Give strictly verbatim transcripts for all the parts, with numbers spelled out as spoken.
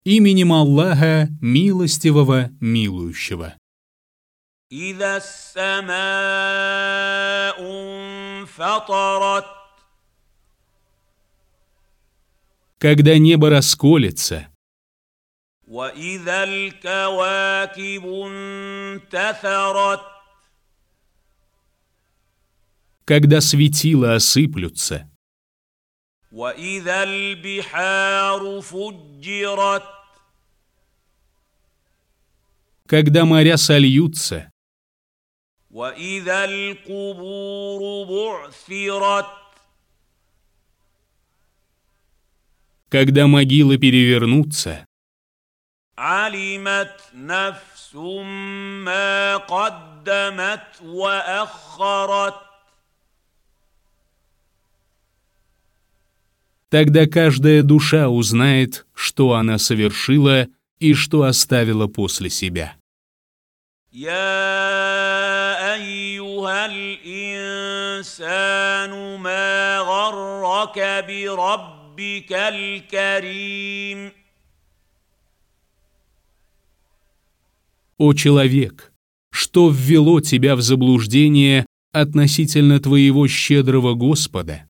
Именем Аллаха, милостивого, милующего. إذا السماء انفطرت. Когда небо расколется. وإذا الكواكب انتثرت. Когда светила осыплются. وإذا البحار فجرت. Когда моря сольются. وإذا القبور بعثرت. Когда могилы перевернутся. علمت نفس ما قدمت وأخرت. Тогда каждая душа узнает, что она совершила и что оставила после себя. يا أيها الإنسان ما غرك بربك الكريم. О человек, что ввело тебя в заблуждение относительно твоего щедрого Господа?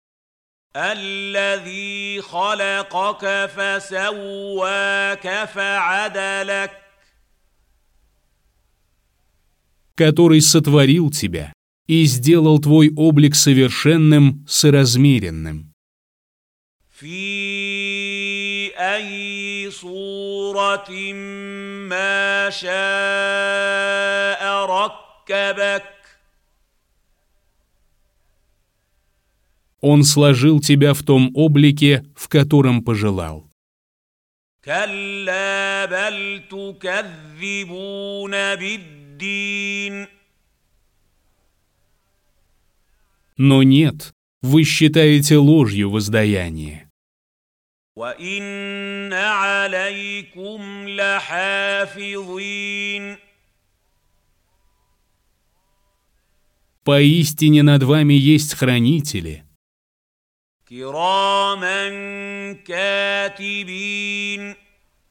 الذي خلقك فسواك فعدلك. Который сотворил тебя и сделал твой облик совершенным, соразмеренным. في أي صورة ما شاء ركبك. Он сложил тебя в том облике, в котором пожелал. كلا بل تكذبون بالدين. Но нет, вы считаете ложью воздаяние. وإن عليكم لحافظين. Поистине над вами есть хранители. كراما كاتبين.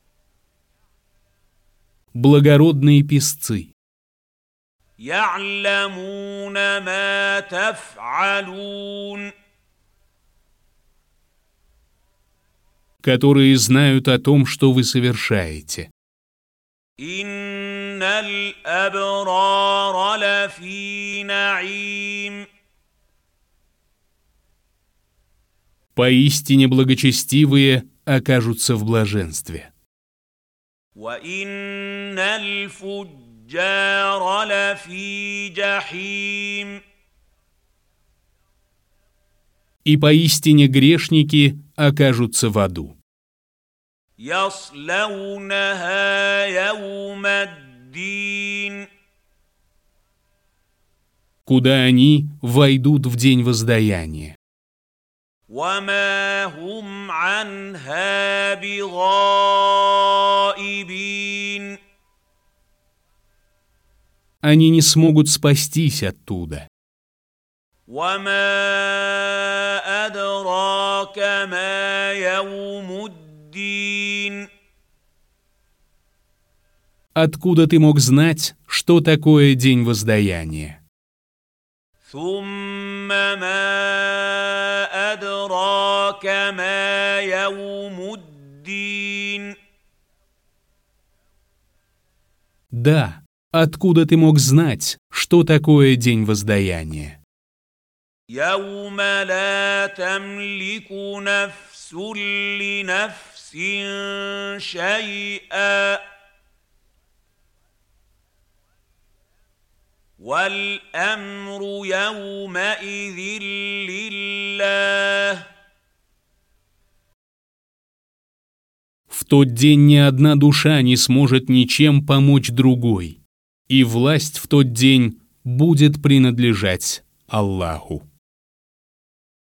Благородные писцы. يعلمون ما تفعلون. Которые знают о том, что вы совершаете. إن الأبرار لفي نعيم. Поистине благочестивые окажутся в блаженстве. وإن الفجار لفي جحيم. И поистине грешники окажутся в аду. يصلونها يوم الدين. Куда они войдут в день воздаяния. وما هم عنها بغائبين. Они не смогут спастись оттуда. وما أدراك ما يوم الدين. Откуда ты мог знать, что такое день воздаяния? ثم ما أدراك ما يوم الدين. Да, откуда ты мог знать, что такое день воздаяния? يوم لا تملك نفس لنفس شيئا والأمر يومئذ لله. В тот день ни одна душа не сможет ничем помочь другой, и власть в тот день будет принадлежать Аллаху.